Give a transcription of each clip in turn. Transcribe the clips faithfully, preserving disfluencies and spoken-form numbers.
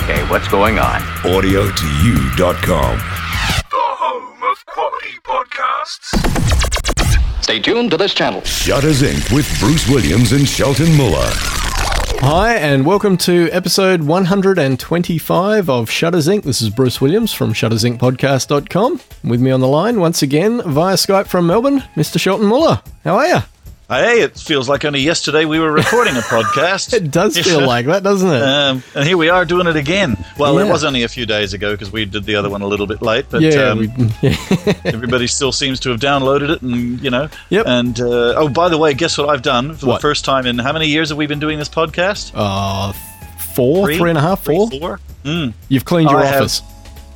Okay, what's going on? audio to you dot com. The home of quality podcasts. Stay tuned to this channel. Shutters Incorporated with Bruce Williams and Shelton Muller. Hi, and welcome to episode one hundred twenty-five of Shutters Incorporated. This is Bruce Williams from shutters inc podcast dot com. With me on the line once again via Skype from Melbourne, Mister Shelton Muller. How are you? Hey, it feels like only yesterday we were recording a podcast. It does feel like that, doesn't it? Um, and here we are doing it again. Well, Yeah. it was only a few days ago because we did the other one a little bit late, but yeah, um, we, yeah. everybody still seems to have downloaded it, and you know. Yep. And uh, oh, by the way, guess what I've done for What? the first time in how many years have we been doing this podcast? Uh, four, Three? three and a half, four. Three, four? Mm. You've cleaned your I have- office.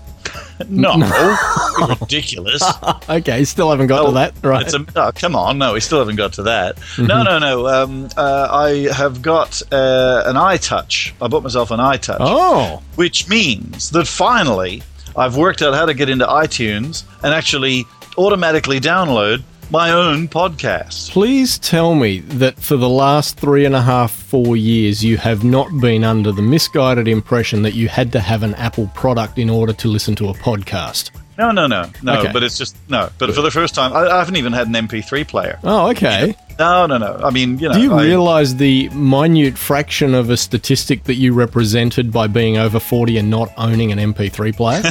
No, ridiculous. Okay, still haven't got Oh, to that, right? It's a, oh, come on, no, we still haven't got to that. Mm-hmm. No, no, no. Um, uh, I have got uh, an iTouch. I bought myself an iTouch, oh, which means that finally I've worked out how to get into iTunes and actually automatically download my own podcast. please tell me that for the last three and a half, four years, you have not been under the misguided impression that you had to have an Apple product in order to listen to a podcast. No, no, no, no. Okay. But it's just no. But for the first time, I, I haven't even had an M P three player. Oh, okay. No, no, no. I mean, you know. Do you I, realize the minute fraction of a statistic that you represented by being over forty and not owning an M P three player?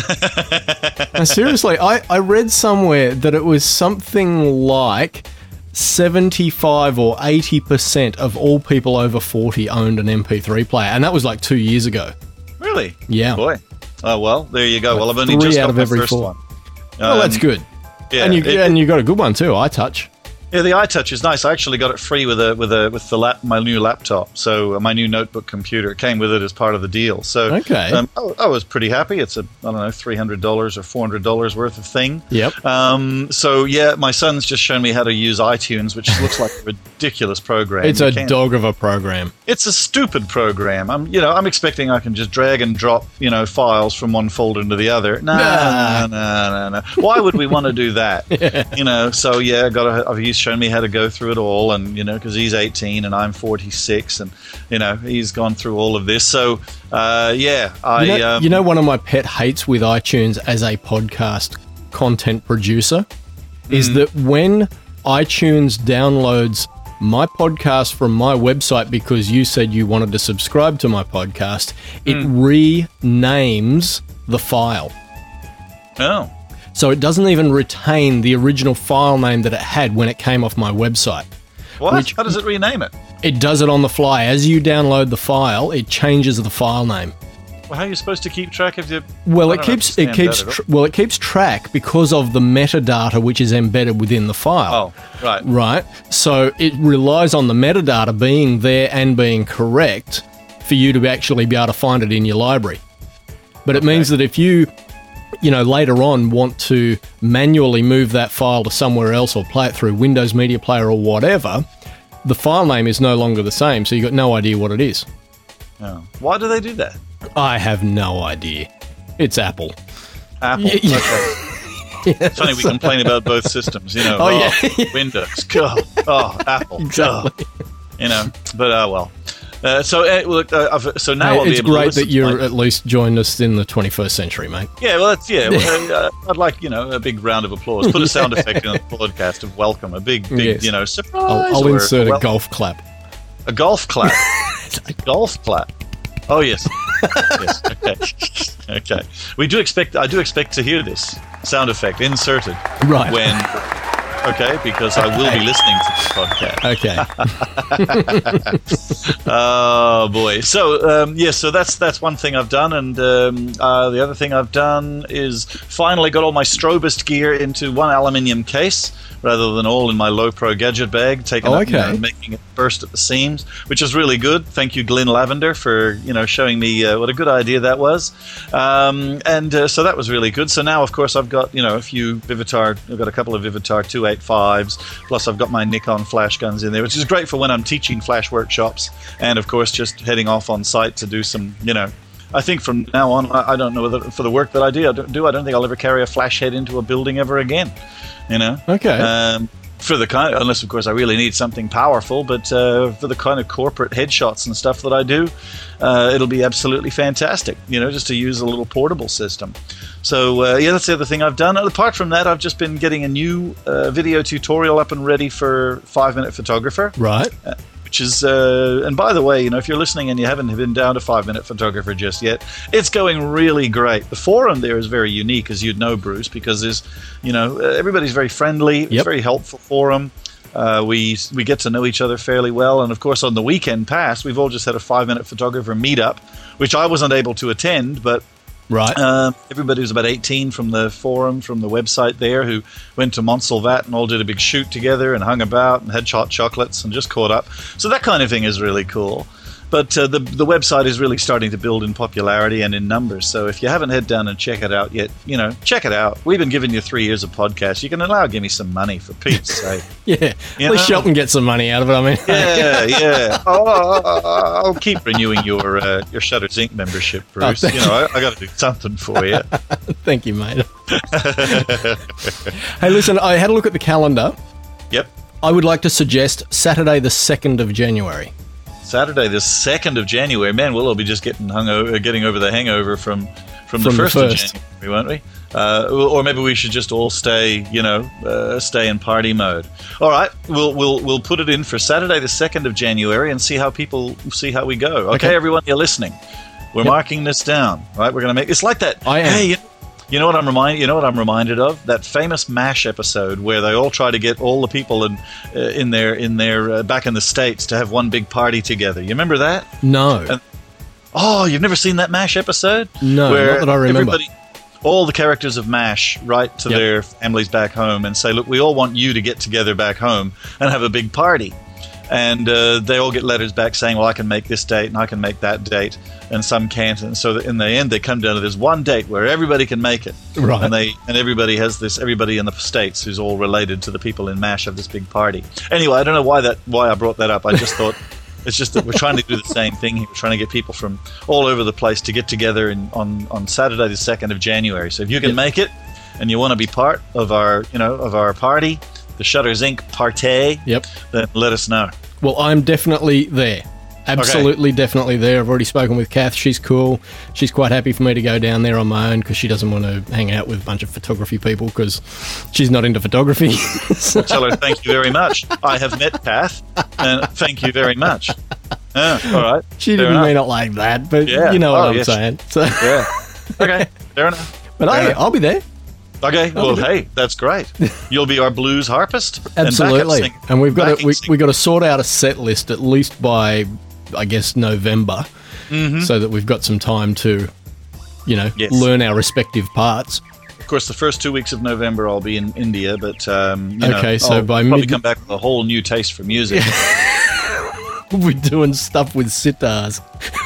No, seriously, I, I read somewhere that it was something like seventy-five or eighty percent of all people over forty owned an M P three player, and that was like two years ago. Really? Yeah. Boy. Oh well, there you go. Well, I've only Three just out got of my every first four. one. Well, that's Um, good. Yeah, and you it- and you got a good one too, iTouch. Yeah, the iTouch is nice. I actually got it free with a with a with the lap, my new laptop. So uh, my new notebook computer came with it as part of the deal. So Okay. um, I, I was pretty happy. It's a I don't know three hundred dollars or four hundred dollars worth of thing. Yep. Um, so yeah, my son's just shown me how to use iTunes, which looks like a ridiculous program. It's You a can't- dog of a program. It's a stupid program. I'm you know I'm expecting I can just drag and drop you know files from one folder into the other. No, Nah. no, no, no, no. Why would we want to do that? You know. So yeah, got to, he's shown me how to go through it all, and you know because he's eighteen and I'm forty-six, and you know he's gone through all of this. So uh, yeah, I You know, um, you know, one of my pet hates with iTunes as a podcast content producer is that when iTunes downloads my podcast from my website because you said you wanted to subscribe to my podcast, it renames the file. oh. So it doesn't even retain the original file name that it had when it came off my website. What? Which- How does it rename it? It does it on the fly. As you download the file, it changes the file name. Well, how are you supposed to keep track of your? Well, I it don't keeps it understand keeps that at tr- all. well it keeps track because of the metadata which is embedded within the file. Oh, right. Right. So it relies on the metadata being there and being correct for you to actually be able to find it in your library. But it means that if you you know later on want to manually move that file to somewhere else or play it through Windows Media Player or whatever, the file name is no longer the same, so you've got no idea what it is. Oh. Why do they do that? I have no idea. It's Apple. Apple. Y- yeah. Okay. It's funny we complain about both systems, you know. Oh, Oh, yeah. Windows. God. Oh, Apple. Exactly. God. You know, but uh, well. Uh, so uh, look, uh, I've, so now Hey, I'll be it's able to great listen that to you're my- at least joined us in the twenty-first century, mate. Yeah, well, that's yeah. Well, uh, I'd like you know a big round of applause. Put a sound effect in the podcast of welcome, a big, big Yes. you know surprise. I'll, I'll or insert a wel- golf clap. A golf clap. A golf clap. Oh yes. Yes. Okay. Okay. We do expect. I do expect to hear this sound effect inserted Right. when. Okay, because I will be listening to this podcast. Okay. Oh boy! So um, yes, so that's that's one thing I've done, and um, uh, the other thing I've done is finally got all my Strobist gear into one aluminium case rather than all in my low pro gadget bag, taking Oh, up, you know, okay. making it burst at the seams, which is really good. Thank you, Glenn Lavender, for you know showing me uh, what a good idea that was, um, and uh, so that was really good. So now, of course, I've got you know a few Vivitar, I've got a couple of Vivitar two eighty-fives, plus I've got my Nikon flash guns in there, which is great for when I'm teaching flash workshops, and of course just heading off on site to do some you know. I think from now on, I I don't know whether for the work that I do, I don't, do, I don't think I'll ever carry a flash head into a building ever again. You know. Okay. Um, for the kind, of, unless of course I really need something powerful, but uh, for the kind of corporate headshots and stuff that I do, uh, it'll be absolutely fantastic. You know, just to use a little portable system. So uh, yeah, that's the other thing I've done. And apart from that, I've just been getting a new uh, video tutorial up and ready for Five Minute Photographer. Right. Uh, which is, uh, and by the way, you know, if you're listening and you haven't been down to Five Minute Photographer just yet, it's going really great. The forum there is very unique, as you'd know, Bruce, because there's, you know, uh, everybody's very friendly. It's Yep. a very helpful forum. Uh, we we get to know each other fairly well, and of course, on the weekend past, we've all just had a Five Minute Photographer meetup, which I wasn't able to attend, but Right. Uh, everybody was about eighteen from the forum, from the website there, who went to Montsalvat and all did a big shoot together and hung about and had hot chocolates and just caught up. So that kind of thing is really cool. But uh, the the website is really starting to build in popularity and in numbers. So if you haven't head down and check it out yet, you know, check it out. We've been giving you three years of podcasts. You can allow give me some money, for Pete's sake. Yeah. You At least know? Shelton gets some money out of it. I mean, Yeah, yeah. Oh, I'll, I'll keep renewing your uh, your Shutter's Inc membership, Bruce. Oh, you know, I, I got to do something for you. thank you, mate. Hey, listen, I had a look at the calendar. Yep. I would like to suggest Saturday, the second of January. Saturday, the second of January. Man, we'll all be just getting hung over, getting over the hangover from from, From the the first first. of January, won't we? Uh, or maybe we should just all stay, you know, uh, stay in party mode. All right, we'll we'll we'll put it in for Saturday, the second of January, and see how people see how we go. Okay, Okay. everyone, you're listening. We're Yep. marking this down. Right, we're gonna make it's like that. I am. Hey, you, you know what I'm remind you know what I'm reminded of? That famous MASH episode where they all try to get all the people in uh, in their in their uh, back in the States to have one big party together. You remember that? No. And- Oh, you've never seen that MASH episode? No, not that I remember. Everybody, all the characters of MASH write to Yep. their families back home and say, look, we all want you to get together back home and have a big party. And uh, they all get letters back saying, well, I can make this date and I can make that date, and some can't. And so in the end, they come down to this one date where everybody can make it. Right. And they and everybody has this, everybody in the States who's all related to the people in MASH have this big party. Anyway, I don't know why that why I brought that up. I just thought... It's just that we're trying to do the same thing here. We're trying to get people from all over the place to get together in, on, on Saturday the second of January. So if you can Yep. make it and you want to be part of our, you know, of our party, the Shutters Incorporated party, Yep. then let us know. Well, I'm definitely there. Absolutely, definitely there. I've already spoken with Kath. She's cool. She's quite happy for me to go down there on my own because she doesn't want to hang out with a bunch of photography people because she's not into photography. So- Tell her thank you very much. I have met Kath, and thank you very much. Yeah, all right. she Fair didn't enough. mean it like that, but Yeah. you know what Oh, I'm yes. saying. So, Yeah. Okay. Fair enough. but Fair hey, enough. I'll be there. Okay. Well, be- hey, that's great. You'll be our blues harpist. and backup Absolutely. singer- And we've got to backing we, singer. we got to sort out a set list at least by, I guess, November, Mm-hmm. so that we've got some time to, you know, Yes. learn our respective parts. Of course, the first two weeks of November I'll be in India, but um, you Okay, know, so I'll by probably mid- come back with a whole new taste for music. We'll be doing stuff with sitars.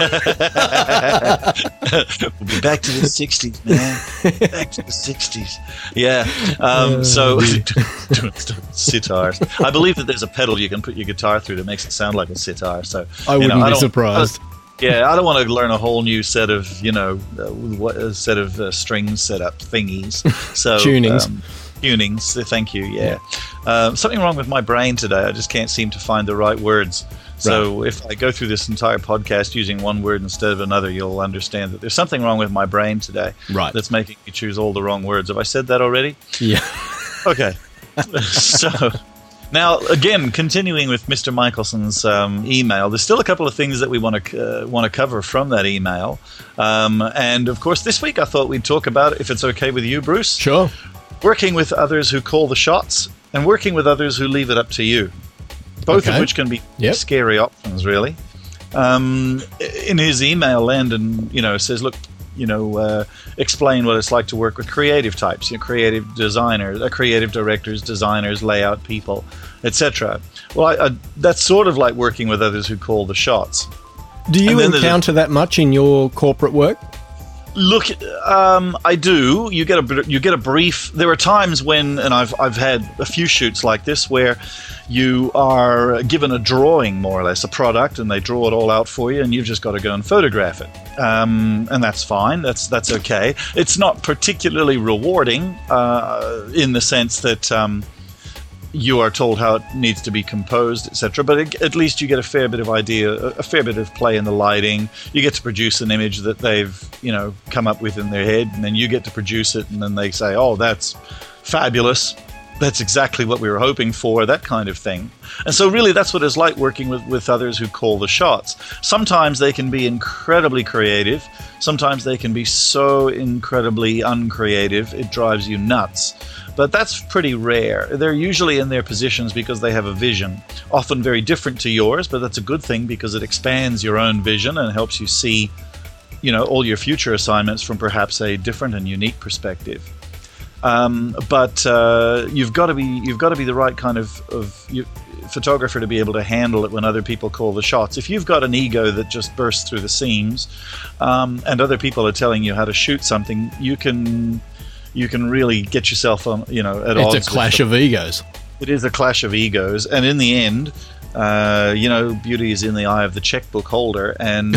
We'll be back to the sixties, man. Back to the sixties. Yeah. Um, so doing stuff with sitars. I believe that there's a pedal you can put your guitar through that makes it sound like a sitar. So I you wouldn't know, be don't- surprised. I- yeah, I don't want to learn a whole new set of you know uh, what a set of uh, string setup thingies. So Tunings. Um, tunings. uh, Thank you. Yeah. Um, something wrong with my brain today. I just can't seem to find the right words. So if I go through this entire podcast using one word instead of another, you'll understand that there's something wrong with my brain today. Right. That's making me choose all the wrong words. Have I said that already? Yeah. Okay. So now, again, continuing with Mister Michelson's um, email, there's still a couple of things that we want to uh, want to cover from that email. Um, and of course, this week I thought we'd talk about, if it's okay with you, Bruce, Sure. working with others who call the shots and working with others who leave it up to you. Both Okay. of which can be Yep. scary options, really. Um, in his email, Landon, you know, says, look, you know, uh, explain what it's like to work with creative types, you know, creative designers, uh, creative directors, designers, layout people, et cetera. Well, I, I, that's sort of like working with others who call the shots. Do you And then there's a- encounter that much in your corporate work? Look, um, I do. You get a br- you get a brief. There are times when, and I've I've had a few shoots like this where you are given a drawing, more or less, a product, and they draw it all out for you, and you've just got to go and photograph it. Um, and that's fine. That's that's okay. It's not particularly rewarding uh, in the sense that. Um, you are told how it needs to be composed, et cetera. But it, at least you get a fair bit of idea, a, a fair bit of play in the lighting. You get to produce an image that they've, you know, come up with in their head, and then you get to produce it, and then they say, "Oh, that's fabulous. That's exactly what we were hoping for," that kind of thing. And so really that's what it's like working with, with others who call the shots. Sometimes they can be incredibly creative. Sometimes they can be so incredibly uncreative, it drives you nuts. But that's pretty rare. They're usually in their positions because they have a vision, often very different to yours, but that's a good thing because it expands your own vision and helps you see, you know, all your future assignments from perhaps a different and unique perspective. Um, but uh, you've got to be you've got to be the right kind of, of you, photographer to be able to handle it when other people call the shots. If you've got an ego that just bursts through the seams, um, and other people are telling you how to shoot something, you can you can really get yourself on, you know, at odds. It's a clash of egos. It is a clash of egos, and in the end, uh, you know, beauty is in the eye of the checkbook holder, and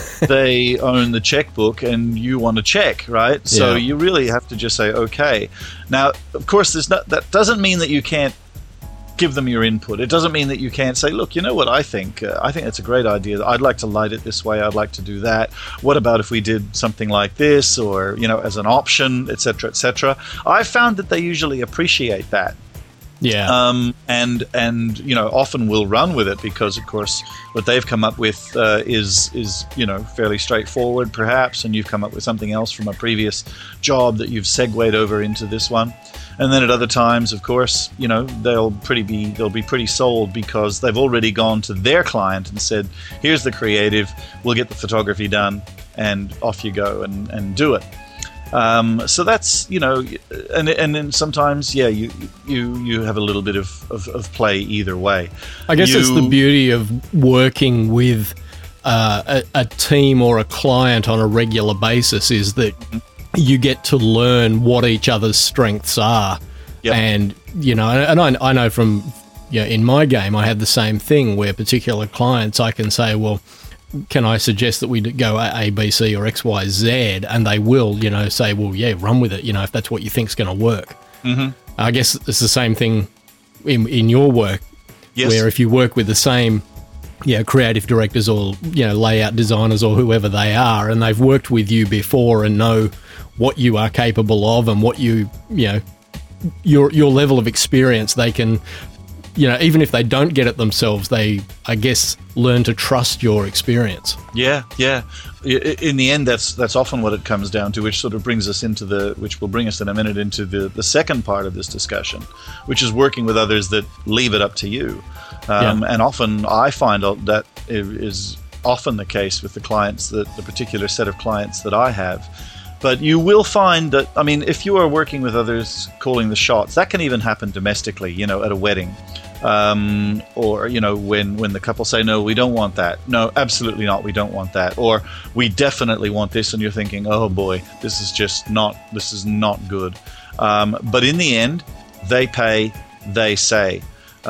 they own the checkbook, and you want to check, right? So Yeah. you really have to just say, okay. Now, of course, there's not, that doesn't mean that you can't give them your input. It doesn't mean that you can't say, look, you know what I think? Uh, I think that's a great idea. I'd like to light it this way. I'd like to do that. What about if we did something like this, or, you know, as an option, et cetera, et cetera. I've found that they usually appreciate that. Yeah. Um, and and you know, often will run with it because, of course, what they've come up with uh, is is you know, fairly straightforward, perhaps, and you've come up with something else from a previous job that you've segued over into this one. And then at other times, of course, you know, they'll pretty be they'll be pretty sold because they've already gone to their client and said, "Here's the creative. We'll get the photography done, and off you go and and do it." Um, so that's, you know, and and then sometimes, yeah, you you you have a little bit of, of, of play either way. I guess you, it's the beauty of working with uh, a, a team or a client on a regular basis is that you get to learn what each other's strengths are. Yep. And, you know, and I, I know from, you know, in my game, I have the same thing where particular clients, I can say, well, can I suggest that we go A, B, C, or X, Y, Z? And they will, you know, say, well, yeah, run with it, you know, if that's what you think's going to work. Mm-hmm. I guess it's the same thing in, in your work, Yes. where if you work with the same, you know, creative directors or, you know, layout designers or whoever they are, and they've worked with you before and know what you are capable of and what you, you know, your your level of experience, they can, you know, even if they don't get it themselves, they, I guess, learn to trust your experience. Yeah, yeah. I- In the end, that's that's often what it comes down to, which sort of brings us into the, which will bring us in a minute into the, the second part of this discussion, which is working with others that leave it up to you. Um, Yeah. And often I find out that is often the case with the clients, that the particular set of clients that I have. But you will find that, I mean, if you are working with others calling the shots, that can even happen domestically, you know, at a wedding. Um, or, you know, when, when the couple say, no, we don't want that. No, absolutely not. We don't want that. Or we definitely want this. And you're thinking, oh boy, this is just not, this is not good. Um, but in the end, they pay, they say.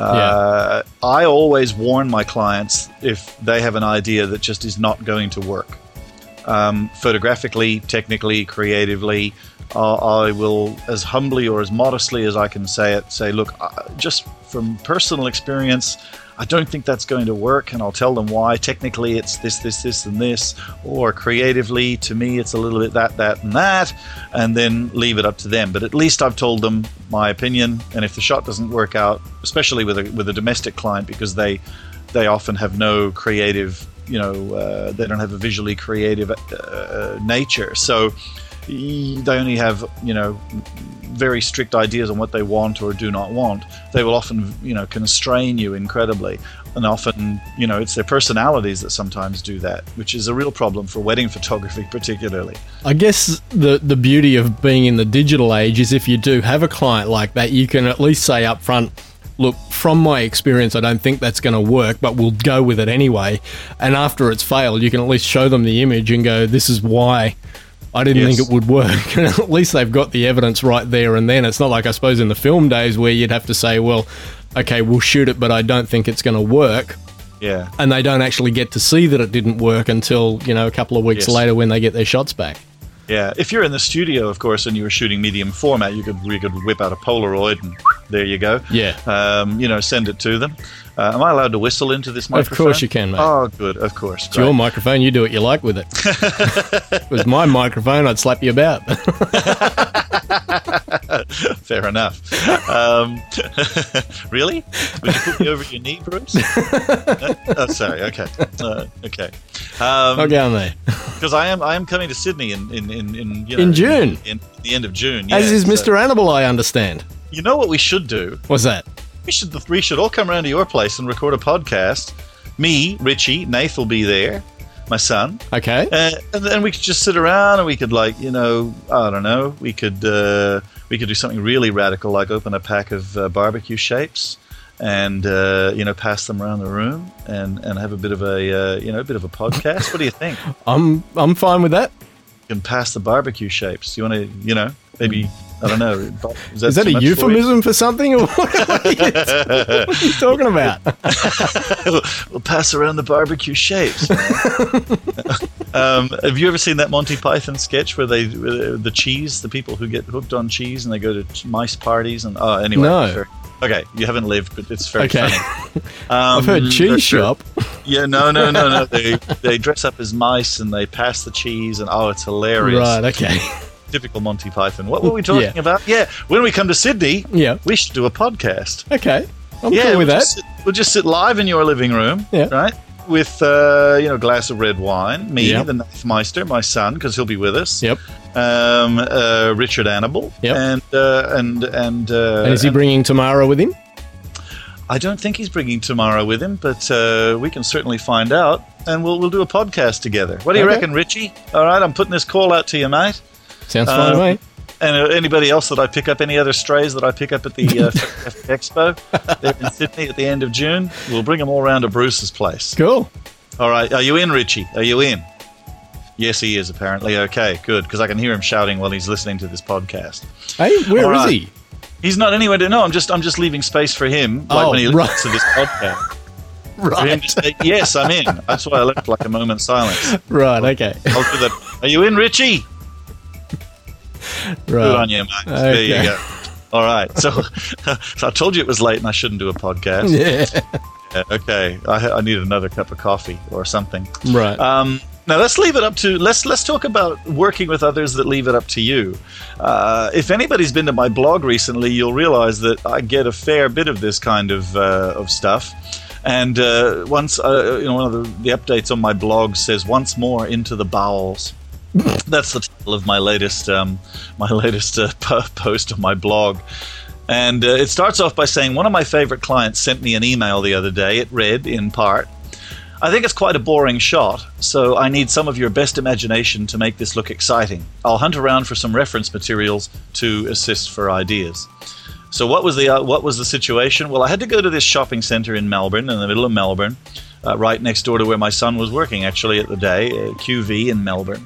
Uh, I always warn my clients if they have an idea that just is not going to work. Um, photographically, technically, creatively, uh, I will, as humbly or as modestly as I can say it, say, look, uh, just from personal experience, I don't think that's going to work, and I'll tell them why. Technically, it's this, this, this, and this, or creatively, to me, it's a little bit that, that, and that, and then leave it up to them. But at least I've told them my opinion, and if the shot doesn't work out, especially with a with a domestic client, because they they often have no creative, you know, uh, they don't have a visually creative uh, nature, so they only have, you know, very strict ideas on what they want or do not want. They will often, you know, constrain you incredibly, and often, you know, it's their personalities that sometimes do that, which is a real problem for wedding photography particularly. I guess the the beauty of being in the digital age is if you do have a client like that, you can at least say up front, look, from my experience, I don't think that's going to work, but we'll go with it anyway. And after it's failed, you can at least show them the image and go, this is why I didn't Yes. think it would work. And at least they've got the evidence right there and then. It's not like, I suppose, in the film days where you'd have to say, well, okay, we'll shoot it, but I don't think it's going to work. Yeah. And they don't actually get to see that it didn't work until, you know, a couple of weeks Yes. later when they get their shots back. Yeah, if you're in the studio, of course, and you were shooting medium format, you could you could whip out a Polaroid and there you go. Yeah. Um, you know, send it to them. Uh, am I allowed to whistle into this microphone? Of course you can, mate. Oh, good. Of course. It's your microphone. You do what you like with it. If it was my microphone, I'd slap you about. Fair enough. Um, really? Would you put me over your knee, Bruce? No? Oh, sorry. Okay. Uh, okay. Um, I'll go on there. Because I am I am coming to Sydney in in in, in, you know, In June? In, in the end of June. As yeah, is so- Mister Annibal, I understand. You know what we should do? What's that? We should we should all come around to your place and record a podcast. Me, Richie, Nath will be there, my son, Okay. uh, and then we could just sit around and we could, like, you know, I don't know, we could uh, we could do something really radical, like open a pack of uh, barbecue shapes and uh, you know, pass them around the room and, and have a bit of a uh, you know a bit of a podcast. What do you think? I'm I'm fine with that. You can pass the barbecue shapes. You want to, you know, maybe. I don't know. Is that, Is that too a much for you? euphemism for, something? Or what, what, are you, what are you talking about? We'll pass around the barbecue shapes. um, have you ever seen that Monty Python sketch where they, where the cheese, the people who get hooked on cheese and they go to mice parties and oh, anyway. No. Very, okay, you haven't lived, but it's very Okay. funny. Um, I've heard cheese shop. Yeah, no, no, no, no. They they dress up as mice and they pass the cheese and oh, it's hilarious. Right, okay. Typical Monty Python. What were we talking Yeah. about? Yeah, when we come to Sydney, Yeah. we should do a podcast. Okay. I'm Yeah, cool we'll with that. just, sit, we'll just sit live in your living room, Yeah. right? With uh, you know, a glass of red wine. Me, Yep. the Nathmeister, my son, because he'll be with us. Yep. Um, uh, Richard Annibal. Yep. And uh, and and. Uh, And is he bringing Tamara with him? I don't think he's bringing Tamara with him, but uh, we can certainly find out, and we'll we'll do a podcast together. What do you Okay. reckon, Richie? All right, I'm putting this call out to you, mate. Sounds fine Um, to me. And uh, anybody else that I pick up, any other strays that I pick up at the uh, Expo there in Sydney at the end of June, we'll bring them all round to Bruce's place. Cool. All right, are you in, Richie? Are you in? Yes, he is, apparently. Okay, good, because I can hear him shouting while he's listening to this podcast. Hey, where is All right. he? He's not anywhere to know. I'm just I'm just leaving space for him, like Oh, when he right. listens to this podcast. For him Right. to say, yes, I'm in. That's why I left like a moment's silence. Right, okay. I'll do that. Are you in, Richie? Good Right. on you, mate. There you Okay. go. All right. So, so I told you it was late and I shouldn't do a podcast. Yeah. Yeah, okay. I, I need another cup of coffee or something. Right. Um, now let's leave it up to let's let's talk about working with others that leave it up to you. Uh, if anybody's been to my blog recently, you'll realize that I get a fair bit of this kind of uh, of stuff. And uh, once uh, you know, one of the, the updates on my blog says "once more into the bowels." That's the title of my latest um, my latest uh, po- post on my blog. And uh, it starts off by saying, one of my favorite clients sent me an email the other day. It read, in part, I think it's quite a boring shot, so I need some of your best imagination to make this look exciting. I'll hunt around for some reference materials to assist for ideas. So what was the uh, what was the situation? Well, I had to go to this shopping center in Melbourne, in the middle of Melbourne, uh, right next door to where my son was working, actually, at the day, uh, Q V in Melbourne.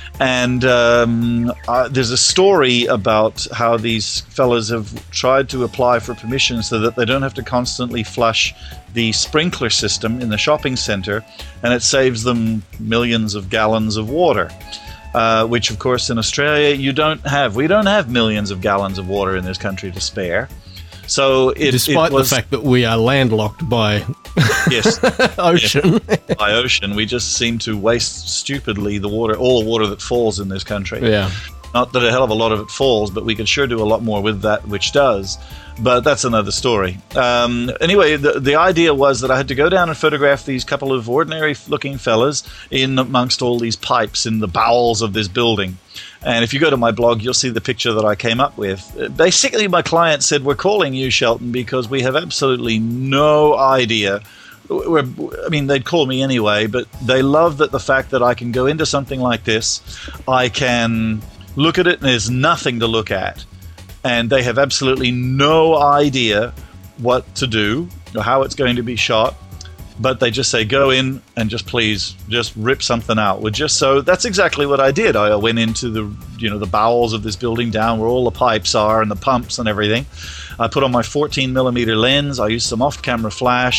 And um, uh, there's a story about how these fellas have tried to apply for permission so that they don't have to constantly flush the sprinkler system in the shopping center, and it saves them millions of gallons of water, uh, which, of course, in Australia, you don't have. We don't have millions of gallons of water in this country to spare. So it, Despite it was, the fact that we are landlocked by yes, ocean. by ocean, we just seem to waste stupidly the water, all the water that falls in this country. Yeah. Not that a hell of a lot of it falls, but we could sure do a lot more with that which does. But that's another story. Um, anyway, the, the idea was that I had to go down and photograph these couple of ordinary-looking fellas in amongst all these pipes in the bowels of this building. And if you go to my blog, you'll see the picture that I came up with. Basically, my client said, we're calling you, Shelton, because we have absolutely no idea. We're, I mean, they'd call me anyway, but they love that the fact that I can go into something like this, I can look at it and there's nothing to look at. And they have absolutely no idea what to do or how it's going to be shot. But they just say, go in and just please just rip something out. With just so that's exactly what I did. I went into the you know the bowels of this building, down where all the pipes are and the pumps and everything. I put on my fourteen millimeter lens. I used some off-camera flash,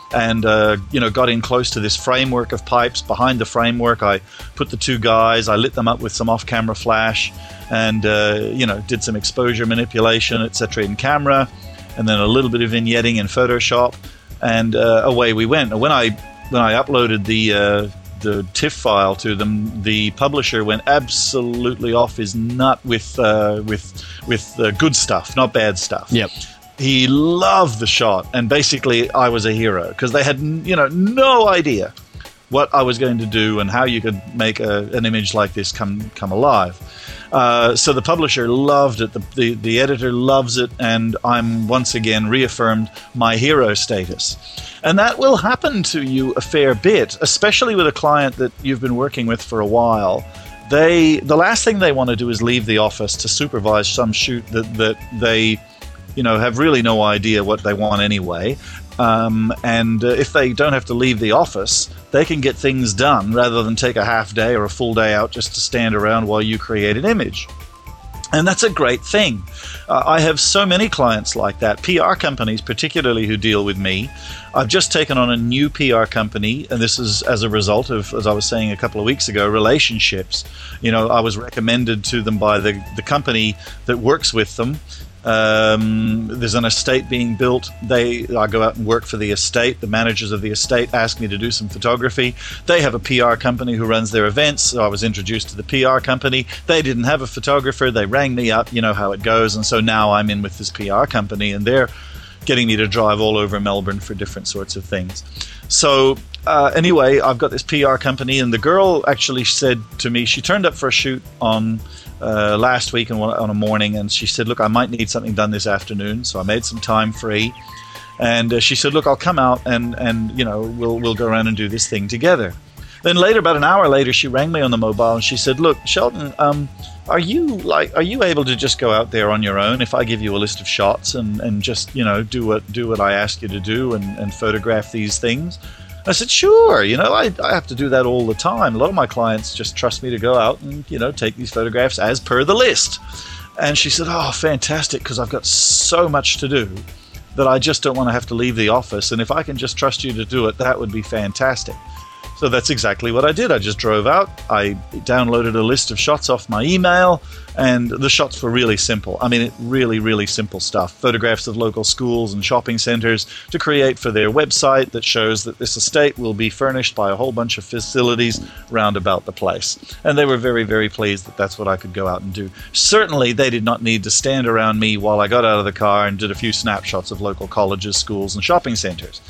and uh, you know, got in close to this framework of pipes. Behind the framework, I put the two guys, I lit them up with some off-camera flash, and uh, you know, did some exposure manipulation, et cetera, in camera, and then a little bit of vignetting in Photoshop, and uh, away we went. And when I when I uploaded the uh, the TIFF file to them, the publisher went absolutely off his nut with uh, with with uh, good stuff, not bad stuff. Yep. He loved the shot, and basically I was a hero because they had, you know, no idea what I was going to do and how you could make a, an image like this come come alive. Uh, so the publisher loved it, the, the the editor loves it, and I'm once again reaffirmed my hero status. And that will happen to you a fair bit, especially with a client that you've been working with for a while. They the last thing they want to do is leave the office to supervise some shoot that that they, you know, have really no idea what they want anyway. Um, and uh, if they don't have to leave the office, they can get things done rather than take a half day or a full day out just to stand around while you create an image. And that's a great thing. Uh, I have so many clients like that, P R companies particularly, who deal with me. I've just taken on a new P R company, and this is as a result of, as I was saying a couple of weeks ago, relationships. You know, I was recommended to them by the, the company that works with them. Um, there's an estate being built. They, I go out and work for the estate. The managers of the estate ask me to do some photography. They have a P R company who runs their events. So I was introduced to the P R company. They didn't have a photographer. They rang me up. You know how it goes. And so now I'm in with this P R company, and they're getting me to drive all over Melbourne for different sorts of things. So uh, anyway, I've got this P R company, and the girl actually said to me, she turned up for a shoot on Uh, last week on, on a morning, and she said, look, I might need something done this afternoon. So I made some time free, and uh, she said, look, I'll come out and, and you know, we'll we'll go around and do this thing together. Then later, about an hour later, she rang me on the mobile, and she said, look, Shelton, um, are you like are you able to just go out there on your own if I give you a list of shots and, and just, you know, do what do what I ask you to do and, and photograph these things? I said, sure, you know, I, I have to do that all the time. A lot of my clients just trust me to go out and, you know, take these photographs as per the list. And she said, oh, fantastic, because I've got so much to do that I just don't want to have to leave the office. And if I can just trust you to do it, that would be fantastic. So that's exactly what I did. I just drove out. I downloaded a list of shots off my email, and the shots were really simple. I mean, it really, really simple stuff. Photographs of local schools and shopping centers to create for their website that shows that this estate will be furnished by a whole bunch of facilities round about the place. And they were very, very pleased that that's what I could go out and do. Certainly, they did not need to stand around me while I got out of the car and did a few snapshots of local colleges, schools, and shopping centers.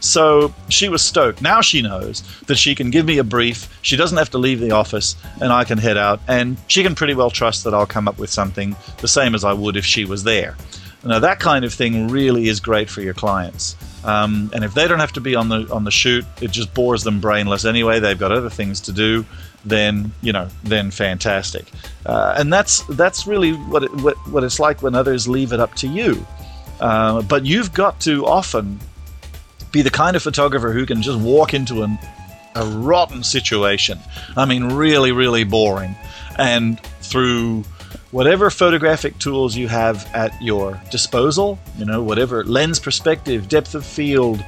So she was stoked. Now she knows that she can give me a brief. She doesn't have to leave the office, and I can head out. And she can pretty well trust that I'll come up with something the same as I would if she was there. Now, that kind of thing really is great for your clients. Um, and if they don't have to be on the on the shoot, it just bores them brainless anyway. They've got other things to do. Then you know, then fantastic. Uh, and that's that's really what it, what what it's like when others leave it up to you. Uh, but you've got to often be the kind of photographer who can just walk into an, a rotten situation. I mean, really, really boring. And through whatever photographic tools you have at your disposal, you know, whatever lens perspective, depth of field,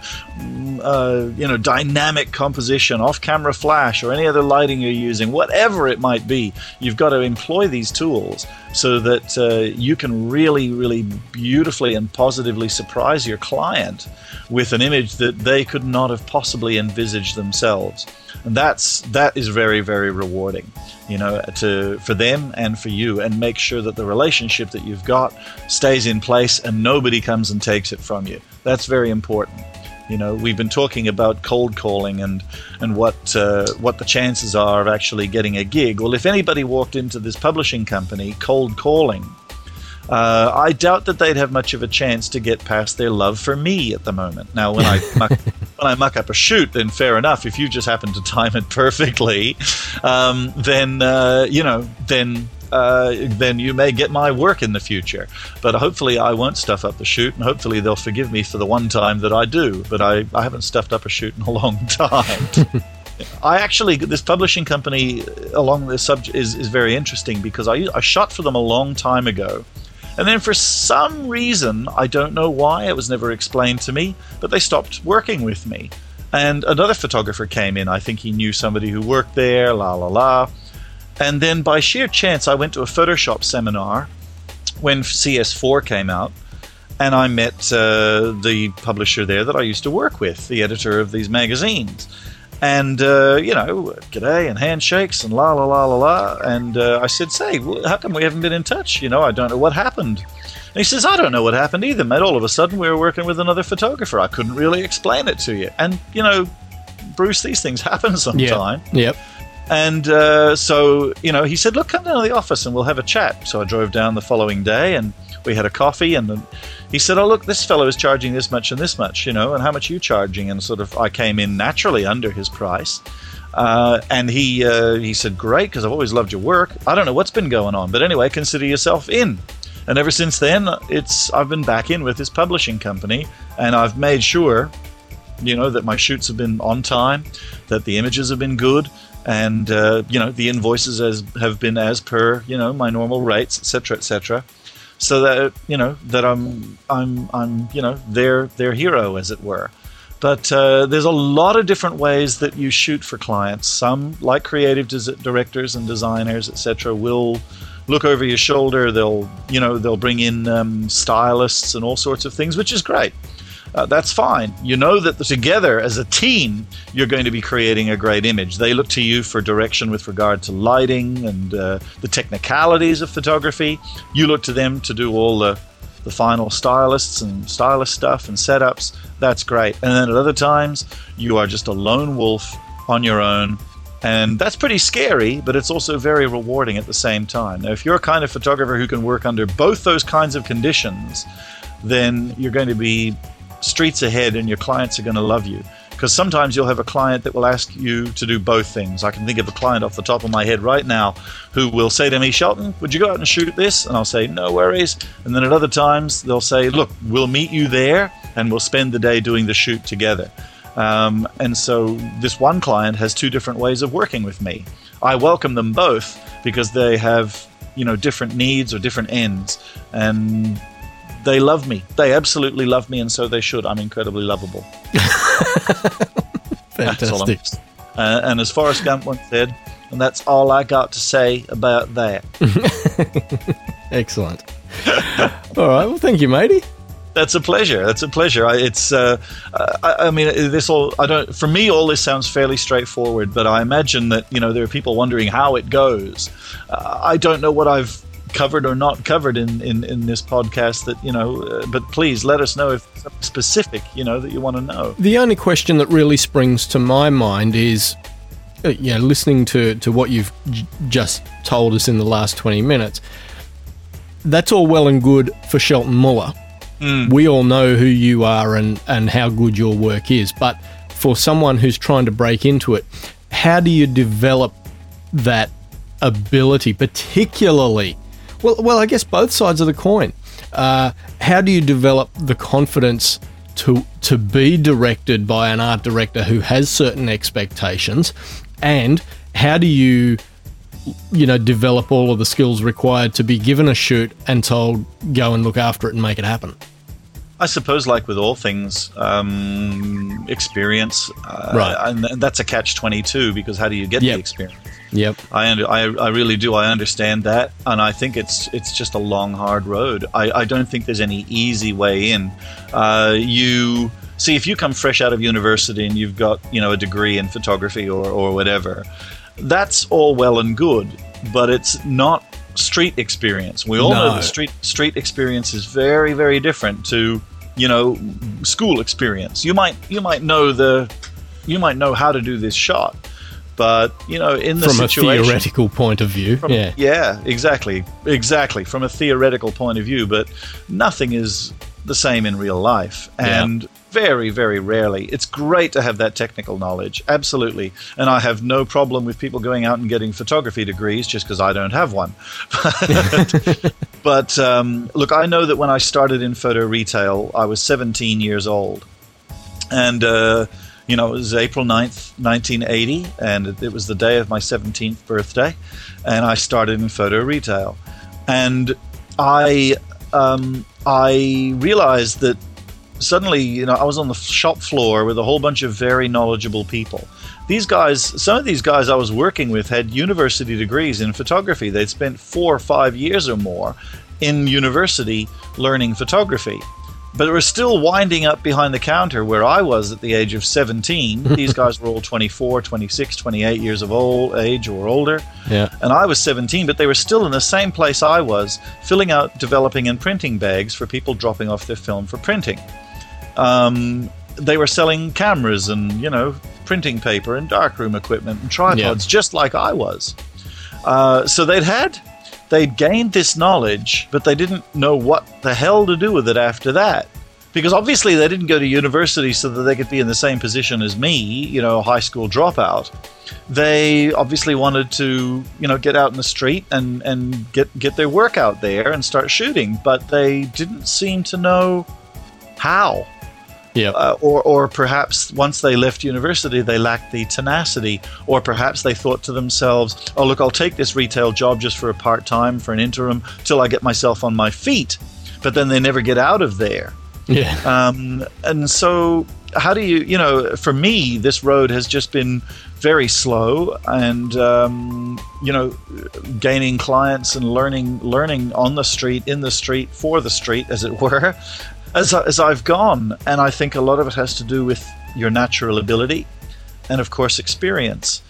uh, you know, dynamic composition, off-camera flash, or any other lighting you're using, whatever it might be, you've got to employ these tools so that uh, you can really, really beautifully and positively surprise your client with an image that they could not have possibly envisaged themselves. And that's that is very, very rewarding, you know, to for them and for you, and make sure that the relationship that you've got stays in place and nobody comes and takes it from you. That's very important. You know, we've been talking about cold calling and and what uh, what the chances are of actually getting a gig. Well, if anybody walked into this publishing company cold calling, Uh, I doubt that they'd have much of a chance to get past their love for me at the moment. Now, when I muck, when I muck up a shoot, then fair enough. If you just happen to time it perfectly, um, then uh, you know, then uh, then you may get my work in the future. But hopefully, I won't stuff up the shoot, and hopefully, they'll forgive me for the one time that I do. But I, I haven't stuffed up a shoot in a long time. I actually, this publishing company along this subject is, is very interesting because I, I shot for them a long time ago. And then for some reason, I don't know why, it was never explained to me, but they stopped working with me. And another photographer came in. I think he knew somebody who worked there, la la la. And then by sheer chance, I went to a Photoshop seminar when C S four came out. And I met uh, the publisher there that I used to work with, the editor of these magazines. And, uh, you know, g'day and handshakes and la, la, la, la, la. And uh, I said, say, how come we haven't been in touch? You know, I don't know what happened. And he says, I don't know what happened either, mate. All of a sudden we were working with another photographer. I couldn't really explain it to you. And, you know, Bruce, these things happen sometime. Yep. yep. And uh, so, you know, he said, look, come down to the office and we'll have a chat. So I drove down the following day and we had a coffee, and he said, oh, look, this fellow is charging this much and this much, you know, and how much are you charging? And sort of I came in naturally under his price. Uh, and he uh, he said, great, because I've always loved your work. I don't know what's been going on, but anyway, consider yourself in. And ever since then, it's I've been back in with this publishing company, and I've made sure, you know, that my shoots have been on time, that the images have been good, and, uh, you know, the invoices as, have been as per, you know, my normal rates, et cetera, et cetera. So that, you know, that I'm, I'm, I'm, you know, their, their hero, as it were. But uh, there's a lot of different ways that you shoot for clients. Some, like creative des- directors and designers, et cetera, will look over your shoulder. They'll, you know, they'll bring in um, stylists and all sorts of things, which is great. Uh, that's fine. You know that together as a team, you're going to be creating a great image. They look to you for direction with regard to lighting and uh, the technicalities of photography. You look to them to do all the, the final stylists and stylist stuff and setups. That's great. And then at other times, you are just a lone wolf on your own. And that's pretty scary, but it's also very rewarding at the same time. Now, if you're a kind of photographer who can work under both those kinds of conditions, then you're going to be streets ahead and your clients are going to love you. Because sometimes you'll have a client that will ask you to do both things. I can think of a client off the top of my head right now who will say to me, Shelton, would you go out and shoot this? And I'll say, no worries. And then at other times they'll say, look, we'll meet you there and we'll spend the day doing the shoot together. Um, and so this one client has two different ways of working with me. I welcome them both because they have, you know, different needs or different ends. And they love me. They absolutely love me, and so they should. I'm incredibly lovable. Fantastic. Uh, and as Forrest Gump once said, and that's all I got to say about that. Excellent. All right. Well, thank you, matey. That's a pleasure. That's a pleasure. I, it's. Uh, I, I mean, this all. I don't. For me, all this sounds fairly straightforward, but I imagine that, you know, there are people wondering how it goes. Uh, I don't know what I've covered or not covered in, in, in this podcast that, you know, uh, but please let us know if it's something specific, you know, that you want to know. The only question that really springs to my mind is, uh, you know, listening to, to what you've j- just told us in the last twenty minutes, that's all well and good for Shelton Muller. Mm. We all know who you are and, and how good your work is, but for someone who's trying to break into it, how do you develop that ability, particularly Well, well, I guess both sides of the coin. Uh, how do you develop the confidence to to be directed by an art director who has certain expectations, and how do you, you know, develop all of the skills required to be given a shoot and told go and look after it and make it happen? I suppose, like with all things, um, experience, uh, right? And that's a catch twenty-two, because how do you get yep. the experience? Yep, I, under, I I really do. I understand that, and I think it's it's just a long, hard road. I, I don't think there's any easy way in. Uh, you see, if you come fresh out of university and you've got, you know, a degree in photography or or whatever, that's all well and good, but it's not street experience. We all no. know the street street experience is very, very different to, you know, school experience. You might you might know the you might know how to do this shot. But, you know, in the from situation... a theoretical point of view, from, yeah. Yeah, exactly. Exactly. From a theoretical point of view. But nothing is the same in real life. And yeah. very, very rarely. It's great to have that technical knowledge. Absolutely. And I have no problem with people going out and getting photography degrees just because I don't have one. But, but um, look, I know that when I started in photo retail, I was seventeen years old. And... Uh, You know, it was April ninth, nineteen eighty, and it was the day of my seventeenth birthday, and I started in photo retail. And I um, I realized that suddenly, you know, I was on the shop floor with a whole bunch of very knowledgeable people. These guys, some of these guys I was working with had university degrees in photography. They'd spent four or five years or more in university learning photography. But they were still winding up behind the counter where I was at the age of seventeen. These guys were all twenty-four, twenty-six, twenty-eight years of old age or older. Yeah. And I was seventeen, but they were still in the same place I was, filling out developing and printing bags for people dropping off their film for printing. Um, they were selling cameras and, you know, printing paper and darkroom equipment and tripods, yeah. just like I was. Uh, so they'd had... They'd gained this knowledge, but they didn't know what the hell to do with it after that. Because obviously they didn't go to university so that they could be in the same position as me, you know, a high school dropout. They obviously wanted to, you know, get out in the street and, and get, get their work out there and start shooting, but they didn't seem to know how. Yeah. Uh, or, or perhaps once they left university, they lacked the tenacity. Or perhaps they thought to themselves, oh, look, I'll take this retail job just for a part-time, for an interim, till I get myself on my feet. But then they never get out of there. Yeah. Um, and so how do you, you know, for me, this road has just been very slow and, um, you know, gaining clients and learning, learning on the street, in the street, for the street, as it were. As, as I've gone, and I think a lot of it has to do with your natural ability and, of course, experience.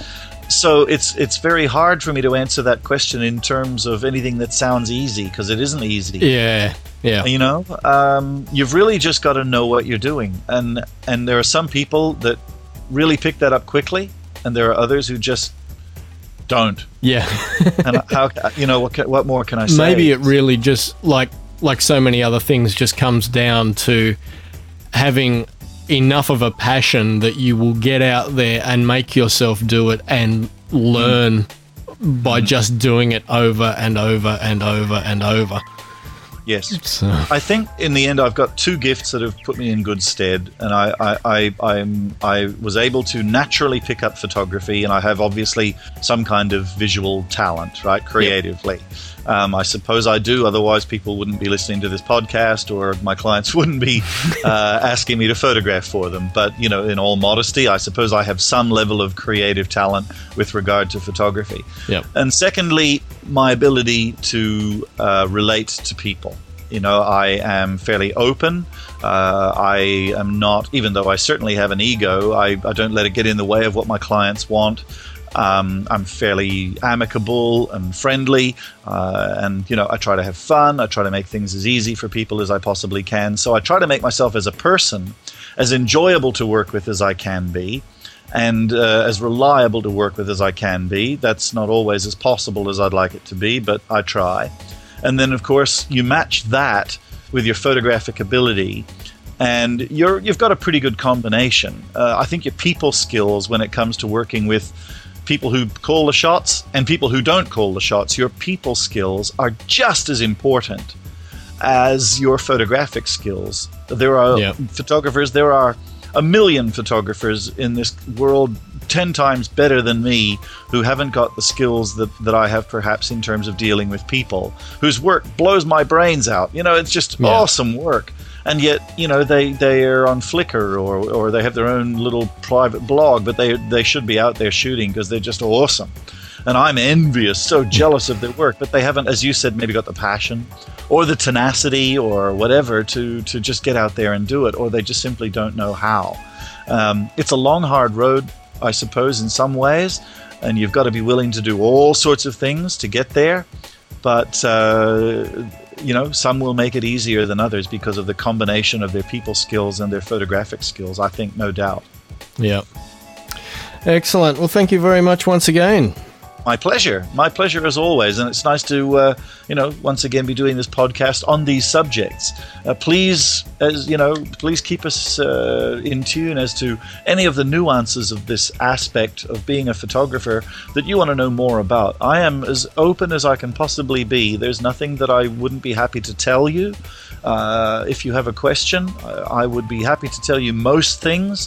So it's it's very hard for me to answer that question in terms of anything that sounds easy, because it isn't easy. Yeah, yeah. You know, um, you've really just got to know what you're doing. And, and there are some people that really pick that up quickly, and there are others who just don't. Yeah. And how, you know, what, can, what more can I say? Maybe it really just, like, like so many other things, just comes down to having enough of a passion that you will get out there and make yourself do it and learn mm. by mm. just doing it over and over and over and over. Yes. So. I think in the end I've got two gifts that have put me in good stead, and I, I, I, I'm, I was able to naturally pick up photography, and I have obviously some kind of visual talent, right, creatively. Yep. Um, I suppose I do, otherwise people wouldn't be listening to this podcast, or my clients wouldn't be uh, asking me to photograph for them. But, you know, in all modesty, I suppose I have some level of creative talent with regard to photography. Yep. And secondly, my ability to uh, relate to people. You know, I am fairly open. Uh, I am not, even though I certainly have an ego, I, I don't let it get in the way of what my clients want. Um, I'm fairly amicable and friendly, uh, and, you know, I try to have fun. I try to make things as easy for people as I possibly can. So I try to make myself as a person as enjoyable to work with as I can be, and uh, as reliable to work with as I can be. That's not always as possible as I'd like it to be, but I try. And then, of course, you match that with your photographic ability, and you're, you've got a pretty good combination. Uh, I think your people skills when it comes to working with people who call the shots and people who don't call the shots, your people skills are just as important as your photographic skills. There are yep. photographers, there are a million photographers in this world ten times better than me who haven't got the skills that, that I have perhaps in terms of dealing with people, whose work blows my brains out. You know, it's just yeah. awesome work. And yet, you know, they, they are on Flickr or, or they have their own little private blog, but they they should be out there shooting because they're just awesome. And I'm envious, so jealous of their work, but they haven't, as you said, maybe got the passion or the tenacity or whatever to, to just get out there and do it, or they just simply don't know how. Um, it's a long, hard road, I suppose, in some ways, and you've got to be willing to do all sorts of things to get there. But, uh, you know, some will make it easier than others because of the combination of their people skills and their photographic skills, I think, no doubt. Yeah. Excellent. Well, thank you very much once again. My pleasure. My pleasure as always. And it's nice to, uh, you know, once again be doing this podcast on these subjects. Uh, please, as you know, please keep us uh, in tune as to any of the nuances of this aspect of being a photographer that you want to know more about. I am as open as I can possibly be. There's nothing that I wouldn't be happy to tell you. Uh, if you have a question, I would be happy to tell you most things.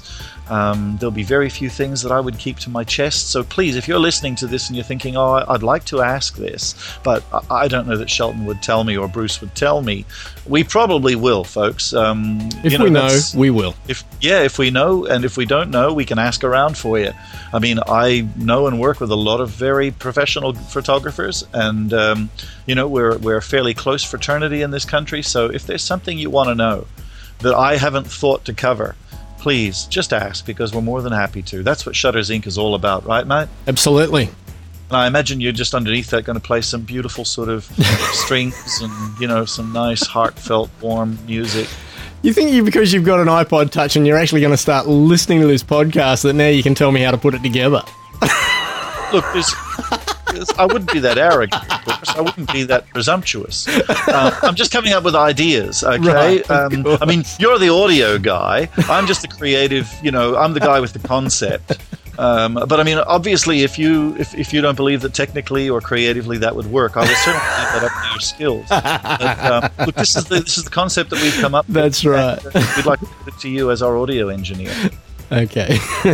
Um, there'll be very few things that I would keep to my chest. So please, if you're listening to this and you're thinking, oh, I'd like to ask this, but I don't know that Shelton would tell me or Bruce would tell me, we probably will, folks. Um, if you know, we know, we will. If yeah, if we know, and if we don't know, we can ask around for you. I mean, I know and work with a lot of very professional photographers, and um, you know, we're we're a fairly close fraternity in this country. So if there's something you want to know that I haven't thought to cover, please just ask, because we're more than happy to. That's what Shutters Incorporated is all about, right, mate? Absolutely. And I imagine you're just underneath that going to play some beautiful sort of strings and, you know, some nice, heartfelt, warm music. You think you, because you've got an iPod Touch and you're actually going to start listening to this podcast, that now you can tell me how to put it together? Look, there's, there's, I wouldn't be that arrogant, of course. I wouldn't be that presumptuous. Uh, I'm just coming up with ideas, okay? Right, um, I mean, you're the audio guy. I'm just the creative, you know, I'm the guy with the concept. Um, but I mean, obviously, if you if, if you don't believe that technically or creatively that would work, I will certainly leave that up to your skills. But, um, look, this is the this is the concept that we've come up with. That's right. And, uh, we'd like to put it to you as our audio engineer. Okay.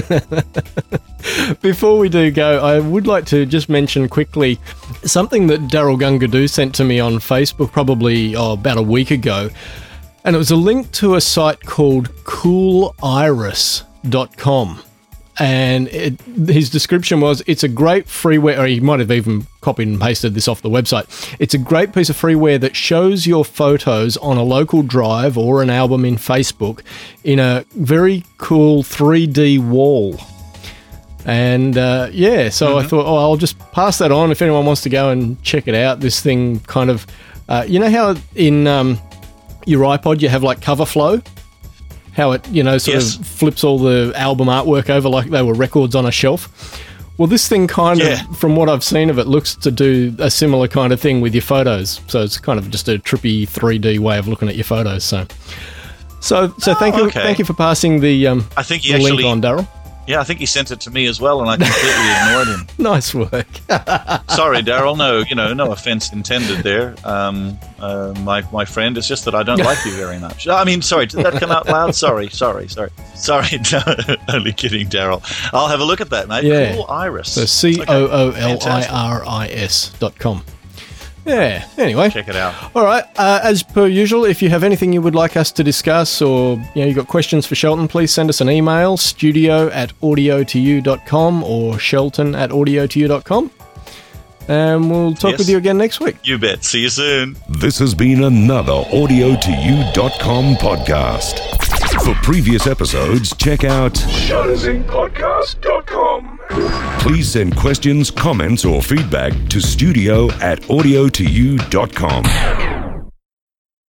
Before we do go, I would like to just mention quickly something that Daryl Gungadoo sent to me on Facebook probably oh, about a week ago. And it was a link to a site called cool iris dot com. And it, his description was, it's a great freeware, or he might have even copied and pasted this off the website. It's a great piece of freeware that shows your photos on a local drive or an album in Facebook in a very cool three D wall. And uh, yeah, so mm-hmm. I thought, oh, I'll just pass that on if anyone wants to go and check it out. This thing kind of, uh, you know how in um, your iPod you have like cover flow? How it, you know, sort yes. of flips all the album artwork over like they were records on a shelf. Well, this thing kind yeah. of, from what I've seen of it, looks to do a similar kind of thing with your photos. So it's kind of just a trippy three D way of looking at your photos. So, so, so oh, thank you, okay. thank you for passing the, um, I think he the actually, link on, Daryl. Yeah, I think he sent it to me as well, and I completely ignored him. Nice work. Sorry, Daryl. No, you know, no offense intended there. Um, uh, my my friend. It's just that I don't like you very much. I mean, sorry. Did that come out loud? Sorry, sorry, sorry, sorry. No, only kidding, Daryl. I'll have a look at that, mate. Yeah. Cool Iris. So C O O L I R I S dot com. Yeah, anyway. Check it out. All right, uh, as per usual, if you have anything you would like us to discuss, or you know, you've got questions for Shelton, please send us an email, studio at audio to you dot com or shelton at audio to you dot com. And we'll talk yes. with you again next week. You bet. See you soon. This has been another audio to you dot com podcast. For previous episodes, check out shutters inc podcast dot com. Please send questions, comments, or feedback to studio at audio to you dot com.